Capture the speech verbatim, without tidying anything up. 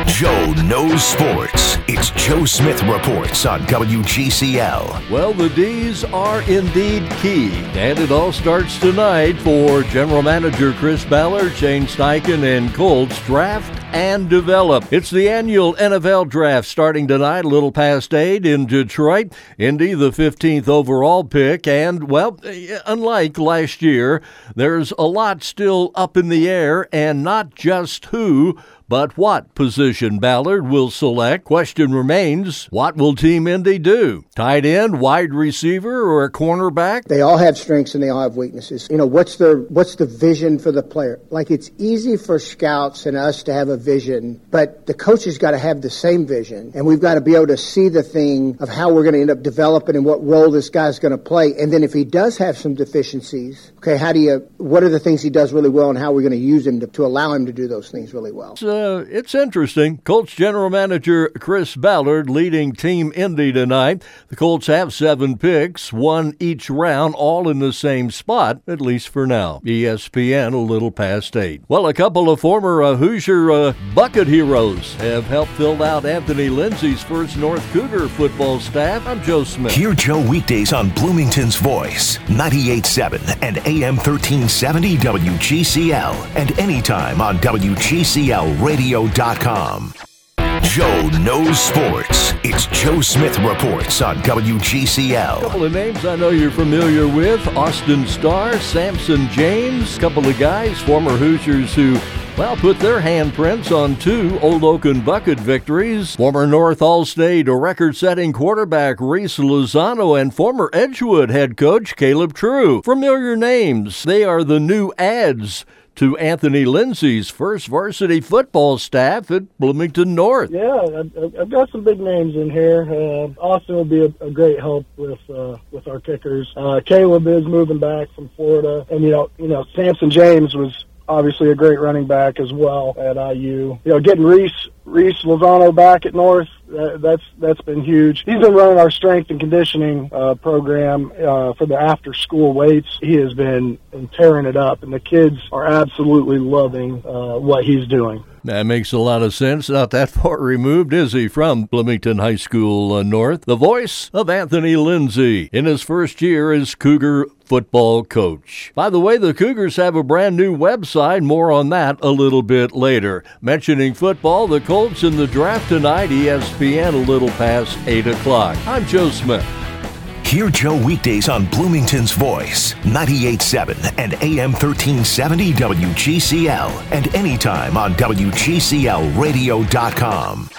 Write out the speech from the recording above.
Joe knows sports. It's Joe Smith Reports on W G C L. Well, the D's are indeed key, and it all starts tonight for General Manager Chris Ballard, Shane Steichen, and Colts draft and develop. It's the annual N F L draft starting tonight, a little past eight in Detroit. Indy, the fifteenth overall pick, and, well, unlike last year, there's a lot still up in the air, and not just who, but what position Ballard will select. Question remains, what will Team Indy do? Tight end, wide receiver, or a cornerback? They all have strengths and they all have weaknesses. You know, what's the what's the vision for the player? Like, it's easy for scouts and us to have a vision, but the coaches got to have the same vision, and we've got to be able to see the thing of how we're going to end up developing and what role this guy's going to play. And then if he does have some deficiencies, okay, how do you? What are the things he does really well, and how are we going to use him to, to allow him to do those things really well? So, Uh, it's interesting. Colts General Manager Chris Ballard leading Team Indy tonight. The Colts have seven picks, one each round, all in the same spot, at least for now. E S P N a little past eight. Well, a couple of former uh, Hoosier uh, bucket heroes have helped fill out Anthony Lindsay's first North Cougar football staff. I'm Joe Smith. Hear Joe weekdays on Bloomington's Voice, ninety-eight point seven and A M thirteen seventy W G C L, and anytime on W G C L radio dot com. Joe knows sports. It's Joe Smith Reports on W G C L. A couple of names I know you're familiar with. Austin Starr, Samson James, a couple of guys, former Hoosiers who, well, put their handprints on two Old Oaken Bucket victories. Former North All-State record-setting quarterback Reese Lozano and former Edgewood head coach Caleb True. Familiar names. They are the new adds to Anthony Lindsay's first varsity football staff at Bloomington North. Yeah, I've, I've got some big names in here. Uh, Austin will be a, a great help with uh, with our kickers. Uh, Caleb is moving back from Florida, and you know, you know, Samson James was obviously a great running back as well at I U. You know, getting Reese Reese Lozano back at North, that, that's that's been huge. He's been running our strength and conditioning uh, program uh, for the after-school weights. He has been tearing it up, and the kids are absolutely loving uh, what he's doing. That makes a lot of sense. Not that far removed, is he, from Bloomington High School uh, North? The voice of Anthony Lindsay in his first year as Cougar football coach. By the way, the Cougars have a brand new website. More on that a little bit later. Mentioning football, the Colts in the draft tonight, E S P N a little past eight o'clock. I'm Joe Smith. Hear Joe weekdays on Bloomington's Voice, ninety-eight point seven and A M thirteen seventy W G C L, and anytime on W G C L radio dot com.